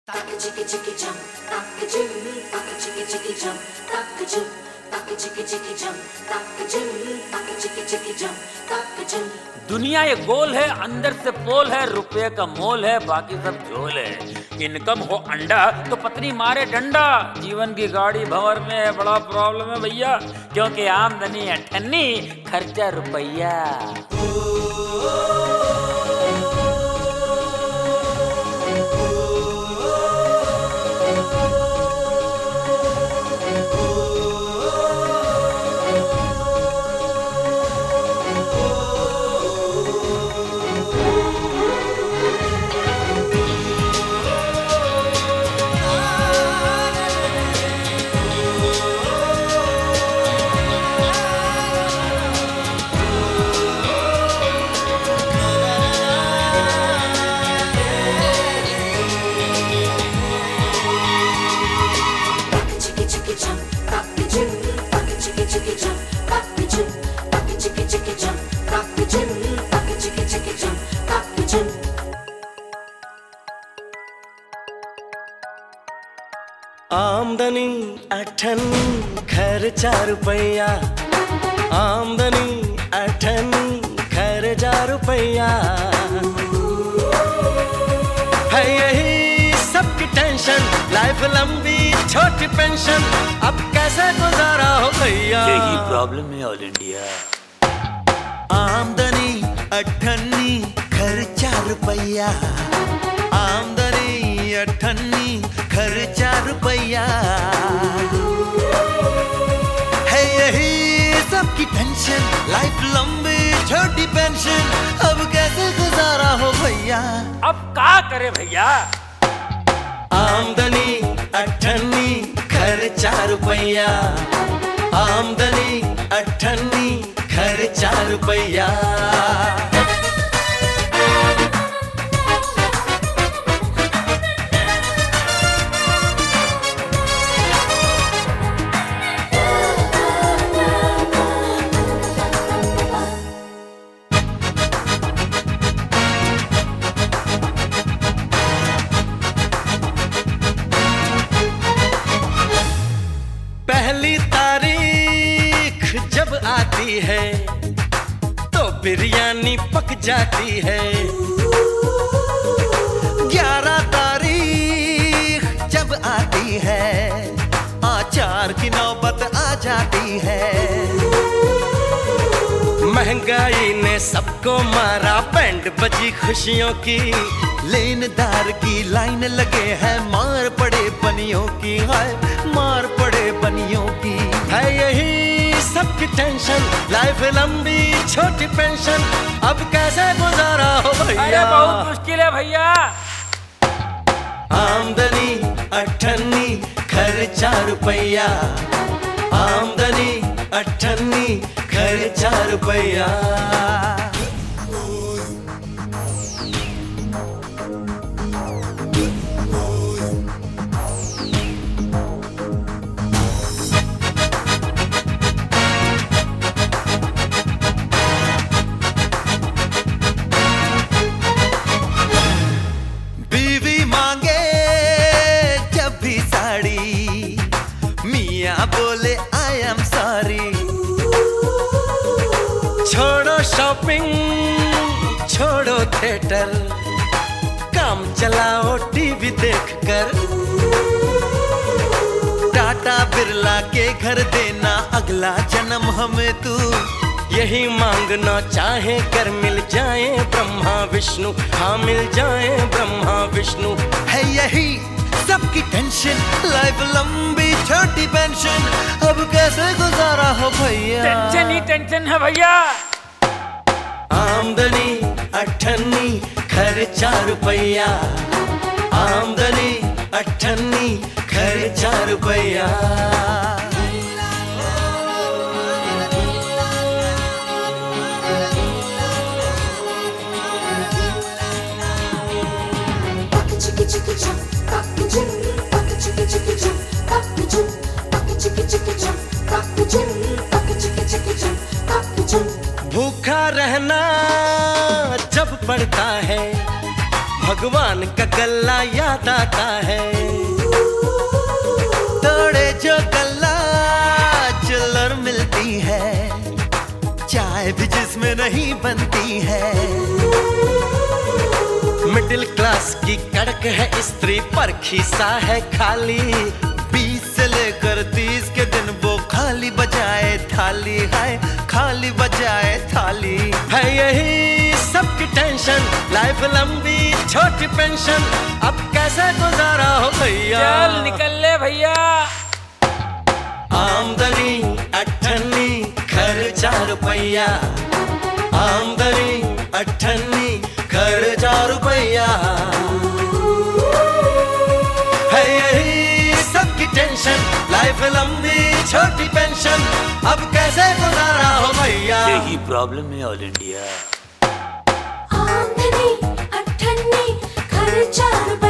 दुनिया ये गोल है, अंदर से पोल है, रुपये का मोल है, बाकी सब झोल है। इनकम हो अंडा तो पत्नी मारे डंडा। जीवन की गाड़ी भंवर में है, बड़ा प्रॉब्लम है भैया, क्योंकि आमदनी अठन्नी, खर्चा रुपया। आमदनी अठन्नी, खर्चा रुपया। आमदनी अठन्नी, खर्चा रुपया। है यही सबकी टेंशन, लाइफ लंबी छोटी पेंशन, अब कैसे गुजारा हो भैया। यही प्रॉब्लम है ऑल इंडिया। आमदनी अठन्नी, खर्चा रुपया। आमदनी अठन्नी, खर्चा रुपया। है यही सबकी टेंशन, लाइफ लंबी छोटी पेंशन, अब कैसे गुजारा हो भैया। अब क्या करे भैया। आमदनी अठन्नी, खर्चा रुपया। आमदनी अठन्नी, खर्चा रुपया। पहली तारीख जब आती है तो बिरयानी पक जाती है। 11 तारीख जब आती है, आचार की नौबत आ जाती है। महंगाई ने सबको मारा, बैंड बजी खुशियों की। लेनदार की लाइन लगे हैं, मार पड़े बनियों की। हाय मार पड़े बनियों की। है यही सबकी टेंशन, लाइफ लंबी छोटी पेंशन, अब कैसे गुजारा हो भैया। अरे बहुत मुश्किल है भैया। आमदनी अठन्नी, खर्चा रुपया। आमदनी अठन्नी, खर्चा रुपया। बीवी मांगे जब भी साड़ी, मियाँ बोले आई एम सॉरी। छोड़ो शॉपिंग, छोड़ो थिएटर, काम चलाओ टीवी देखकर। टाटा बिरला के घर देना अगला जन्म हमें तू। यही मांगना चाहे कर मिल जाए ब्रह्मा विष्णु। हाँ मिल जाए ब्रह्मा विष्णु। है यही सबकी टेंशन, लाइफ लंबी छोटी पेंशन, अब कैसे गुजारा हो भैया। टेंशन ही टेंशन है भैया। आमदनी अठन्नी, खर्चा रुपया। आमदनी अठन्नी, खर्चा रुपया। भूखा रहना जब पड़ता है, भगवान का गल्ला याद आता है। तोड़े जो गल्ला चिल्लर मिलती है, चाय भी जिसमें नहीं बनती है। मिडिल क्लास की कड़क है स्त्री पर खीसा है खाली। 20 से लेकर 30 के दिन वो खाली बजाए थाली है, खाली बजाए थाली है। यही सबकी टेंशन, लाइफ लंबी छोटी पेंशन, अब कैसे गुजारा हो भैया। चल निकल ले भैया। आमदनी अठन्नी खर्चा रुपया, आमदनी अठन्नी खर्चा रुपया। है यही सबकी टेंशन, लाइफ लंबी छोटी पेंशन, अब कैसे गुजारा हो भैया। यही प्रॉब्लम है ऑल इंडिया। आमदनी अठन्नी खर्चा रुपया।